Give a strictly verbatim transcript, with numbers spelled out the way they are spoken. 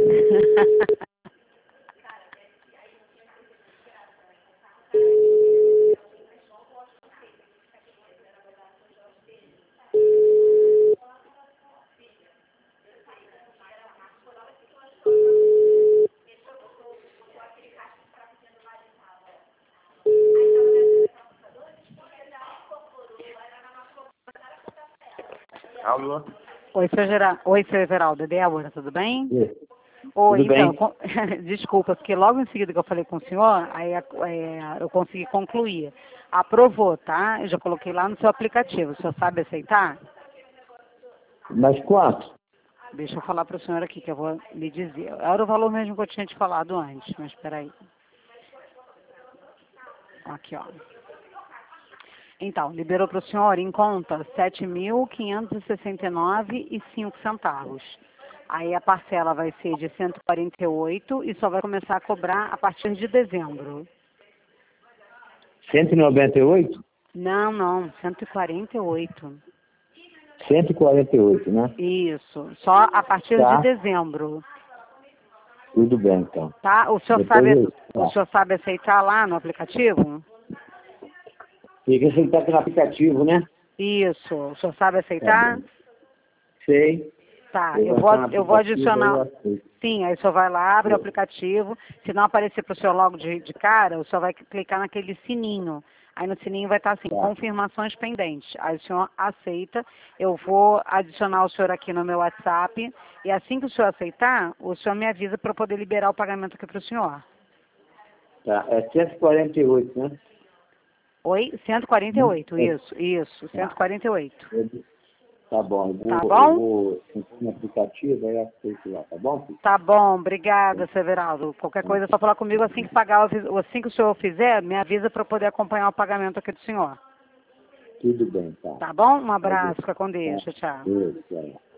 Alô? Oi, seu Gera... Oi, seu Everaldo, é Débora, tudo bem? Sim. Oi, Tudo então, bem? com... desculpa, porque logo em seguida que eu falei com o senhor, aí é, eu consegui concluir. Aprovou, tá? Eu já coloquei lá no seu aplicativo. O senhor sabe aceitar? Mas quanto? Deixa eu falar para o senhor aqui, que eu vou lhe dizer. Era o valor mesmo que eu tinha te falado antes, mas espera aí. Aqui, ó. Então, liberou para o senhor em conta sete mil quinhentos e sessenta e nove reais e cinco centavos. Aí a parcela vai ser de cento e quarenta e oito e só vai começar a cobrar a partir de dezembro. cento e noventa e oito? Não, não, cento e quarenta e oito. cento e quarenta e oito, né? Isso, só a partir de Tá. dezembro. Tudo bem, então. Tá? O senhor Depois sabe, eu... o Tá. senhor sabe aceitar lá no aplicativo? Fica sem estar no aplicativo, né? Isso, o senhor sabe Tá aceitar? bem. Sei. Tá, Eu eu vou vou, entrar no eu vou aplicativo, aí eu adicionar. aceito. Sim, aí o senhor vai lá, abre o Sei. aplicativo. Se não aparecer para o senhor logo de, de cara, o senhor vai clicar naquele sininho. Aí no sininho vai estar assim, Tá. confirmações pendentes. Aí o senhor aceita, eu vou adicionar o senhor aqui no meu WhatsApp. E assim que o senhor aceitar, o senhor me avisa para eu poder liberar o pagamento aqui para o senhor. Tá. É cento e quarenta e oito, né? Oi? cento e quarenta e oito, É. isso, isso, cento e quarenta e oito. Tá bom. Eu Tá vou, eu bom? vou entrar no aplicativo, aí eu aceito lá, tá bom, filho? Tá bom, obrigada, Severaldo. Qualquer coisa é só falar comigo assim que pagar, assim que o senhor fizer, me avisa para eu poder acompanhar o pagamento aqui do senhor. Tudo bem, tá. Tá bom? Um Pode ir. abraço, fica com Deus. Tá. Tchau, tchau. Deus, tchau.